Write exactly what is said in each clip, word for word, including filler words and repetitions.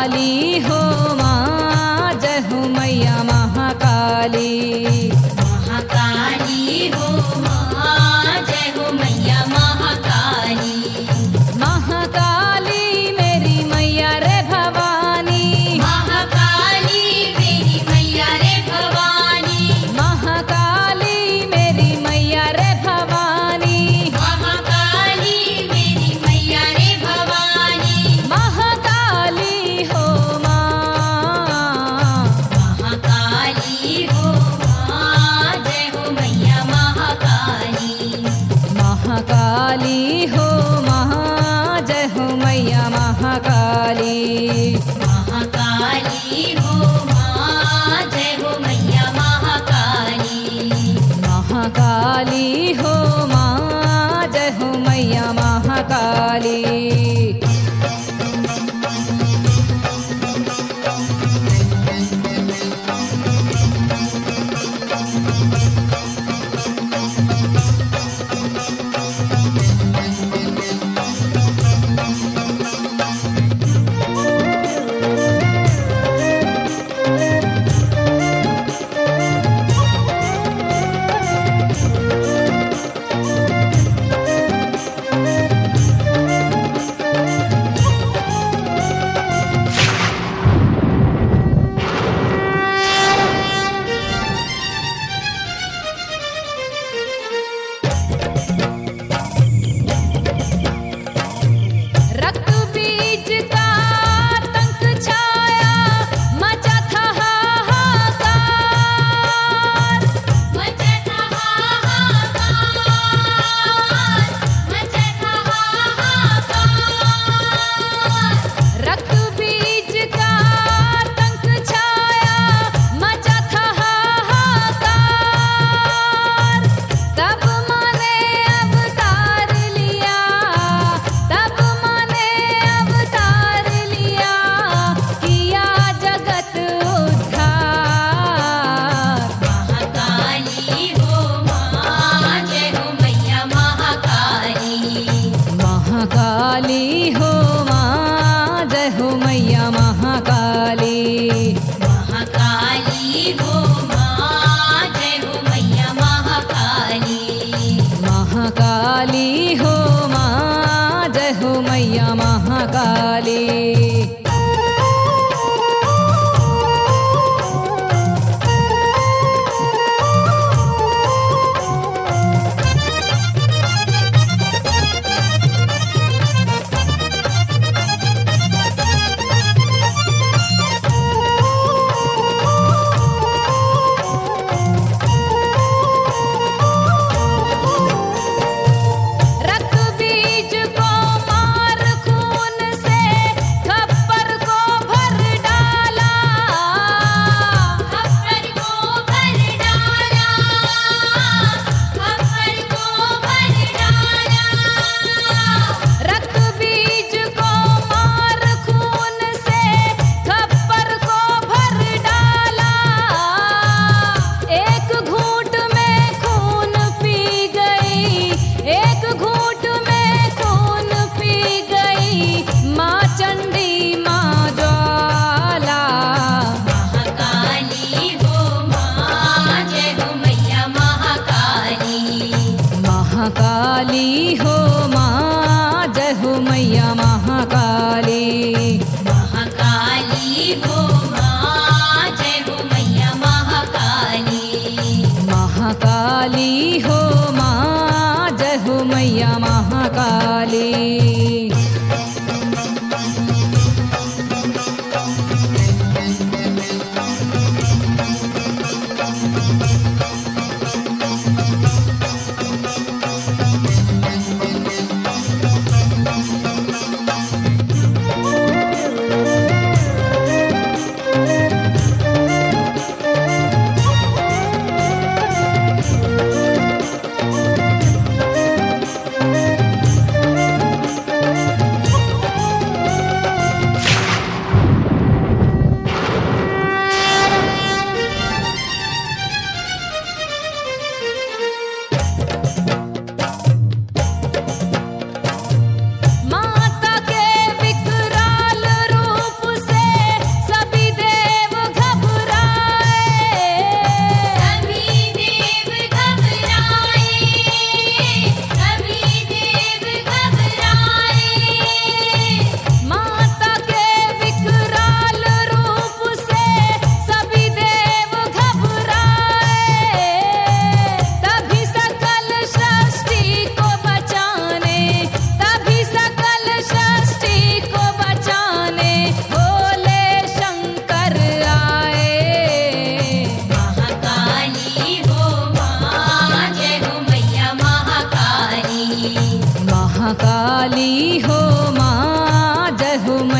महाकाली हो माँ जय हो मैया महाकाली। महाकाली हो माँ जय हो मैया महाकाली। महाकाली मेरी मैया रे भवानी। महाकाली मेरी मैया रे भवानी। महाकाली मेरी मैया रे भवानी। महाकाली मेरी मैया रे भवानी। महाकाली हो माँ। महाकाली हो माँ जय हो मैया महाकाली। महाकाली हो माँ जय हो मैया महाकाली। महाकाली हो माँ जय हो मैया महाकाली। महाकाली हो माँ जय हो मैया महाकाली। रक्त बीज का आतंक छाया मचा था हाहाकार। मचा था हाहाकार। मचा था हाहाकार। रक्त बीज का आतंक छाया मचा था हाहाकार। तब माने अवतार लिया। तब माने अवतार लिया किया जगत उद्धार। महाकाली हो माँ जय हो मैया महाकाली। महाकाली हो माँ जय हो मैया महाकाली। महाकाली हो माँ जय हो मैया महाकाली। महाकाली हो माँ जय हो मैया महाकाली। रक्त बीज को मार खून से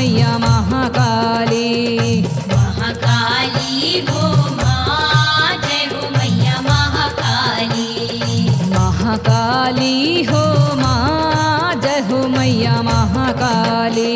मैया महाकाली। महाकाली हो माँ जय हो मैया महाकाली। महाकाली हो माँ जय हो मैया महाकाली।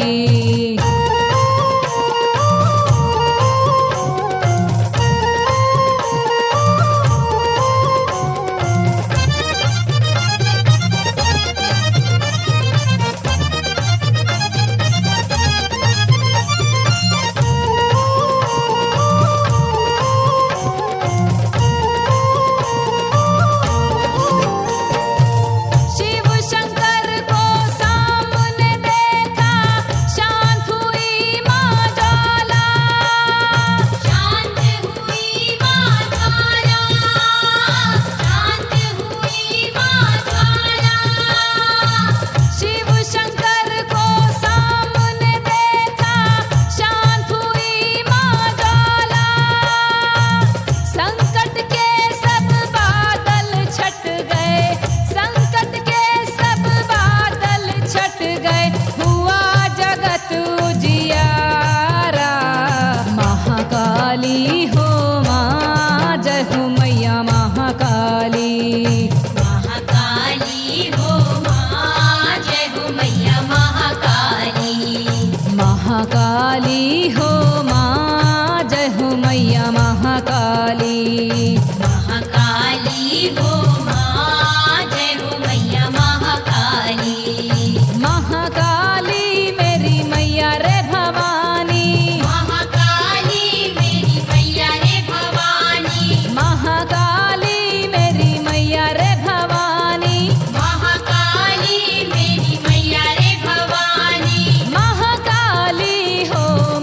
महाकाली हो माँ जय हो मैया महाकाली। महाकाली हो माँ जय हो मैया महाकाली। महाकाली हो माँ जय हो मैया महाकाली। महाकाली हो माँ जय हो मैया महाकाली। महाकाली मेरी मैया रे भवानी। महाकाली मेरी मैया रे भवानी। महाकाली मेरी मैया रे भवानी। महाकाली मेरी मैया रे भवानी। महाकाली हो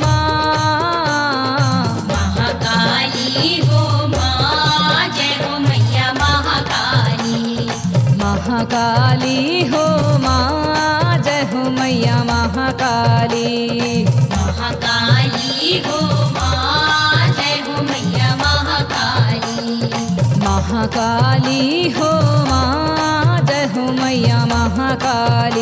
माँ। महाकाली हो माँ जय हो मैया महाकाली। महाकाली हो माँ जय हो मैया महाकाली। महाकाली हो माँ जय हो मैया महाकाली। महाकाली हो माँ जय हो मैया महाकाली।